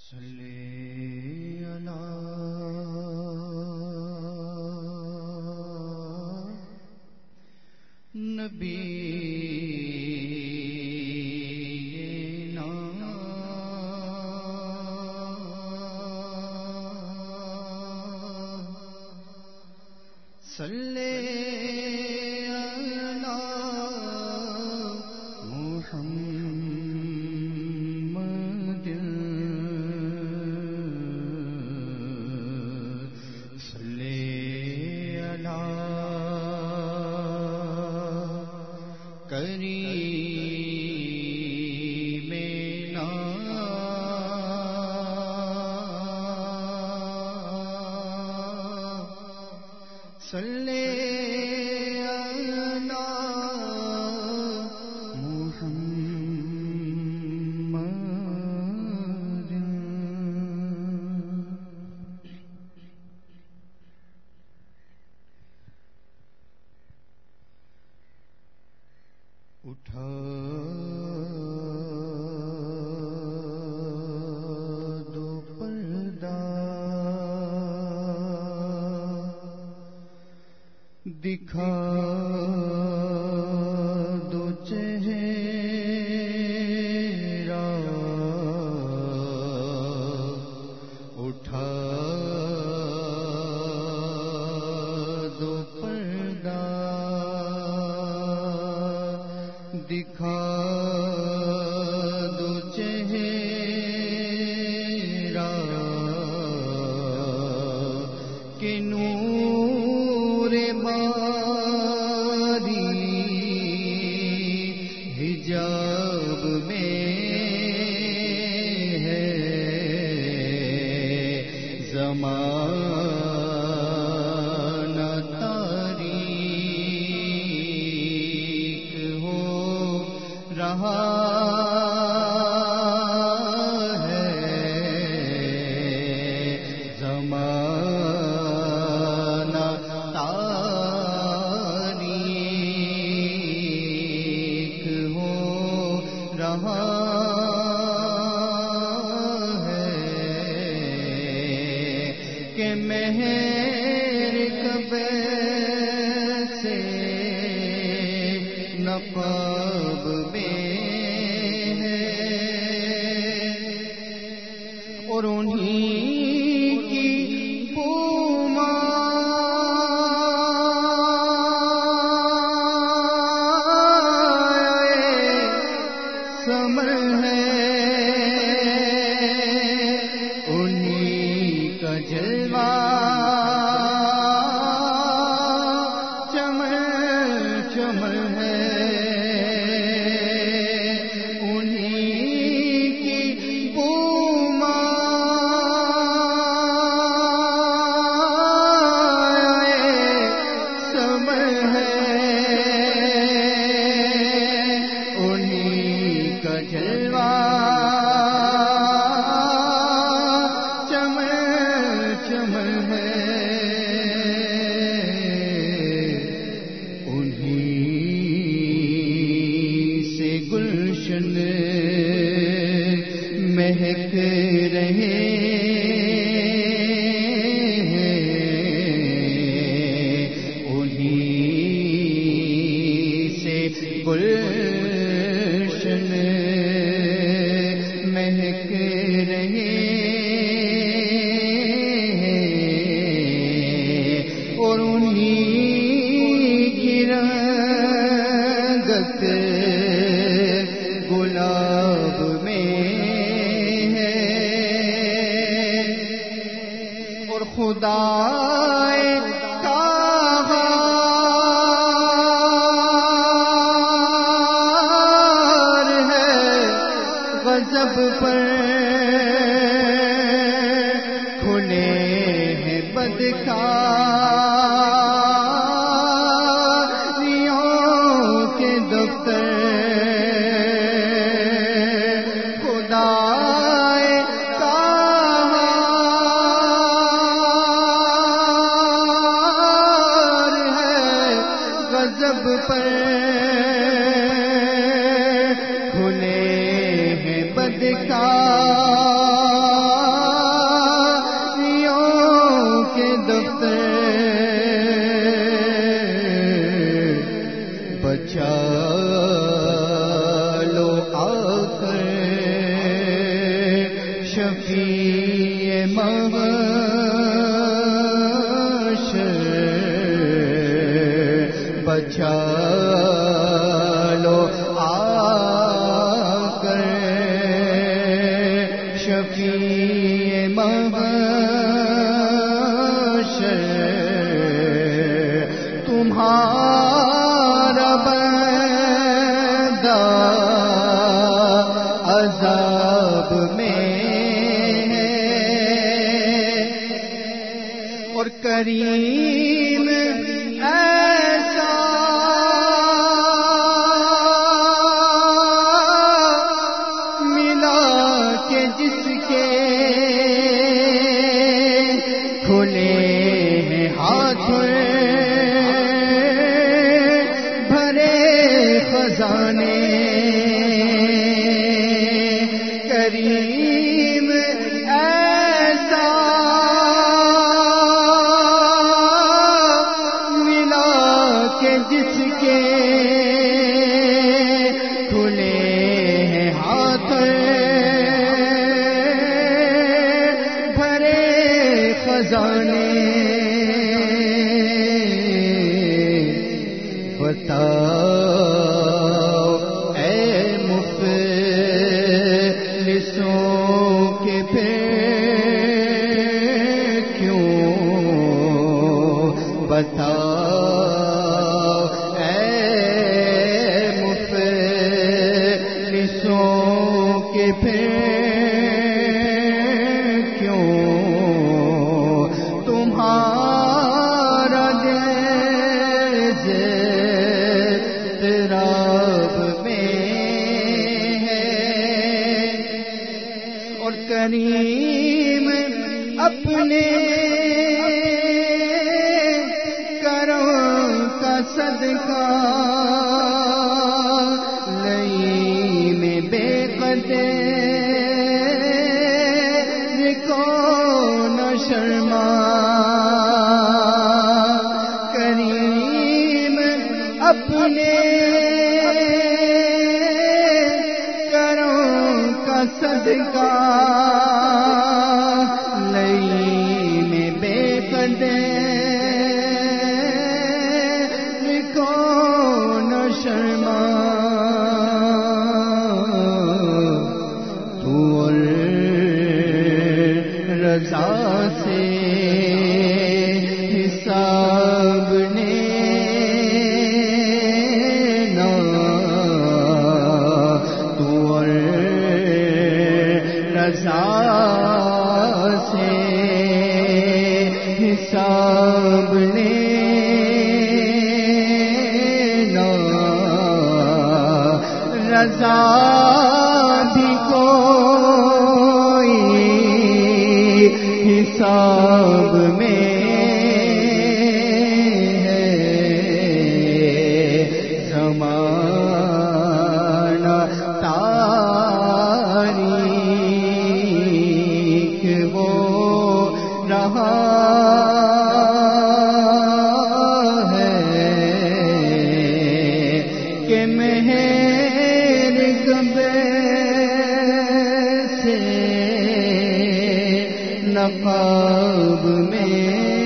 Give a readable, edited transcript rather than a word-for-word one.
صلی علی نبینا صلی صلی علی محمد اٹھا دو پردہ دکھا دو چہرہ اٹھا دو پردہ دکھا دو چہرہ کہ نور حجاب میں ہے زمانہ تاریک ہو رہا ہے زمانہ رہا ہے کہ مہر کب سے نقاب میں ہے اور انہیں کی سمر ہے انہیں کا جلوہ چمر چمر ہے انہیں کی سمر ہے جلوہ چمر چمر ہے انہیں سے گلشن مہک رہے ہیں انہیں سے گلشن مہک رہے اور انہیں کی رنگت گلاب میں ہے اور خدا غضب پر کھلے ہیں بدکاریوں کے دفتر خدا غضب پر کھلے ہیں بدکاریوں شفیع محشر بچا لو آ کر شفیع محشر تمہارا بندہ عذاب میں اور کریم ایسا ملا کہ جس کے کھلے ہیں ہاتھ بھرے خزانے کریم ایسا ملا کہ جس کے کھلے ہیں ہاتھ بھرے خزانے بتاؤ اے مفلسوں کے پھر کیوں بتاؤ اے مفلسوں کے پھر کیوں تمہارا اضطراب میں ہے اور کریم اپنے کرم کا صدقہ لئی میں بے قدر کو نہ شرما کریم اپنے کرم کا صدقہ لئی میں بے قدر کو نہ شرما تو اور رضا سے حساب نے رضا سے حساب لینا رضا بھی کوئی حساب میں ہے زمانہ تاریخ وہ رہا ہے کہ مہر گبے سے نقاب میں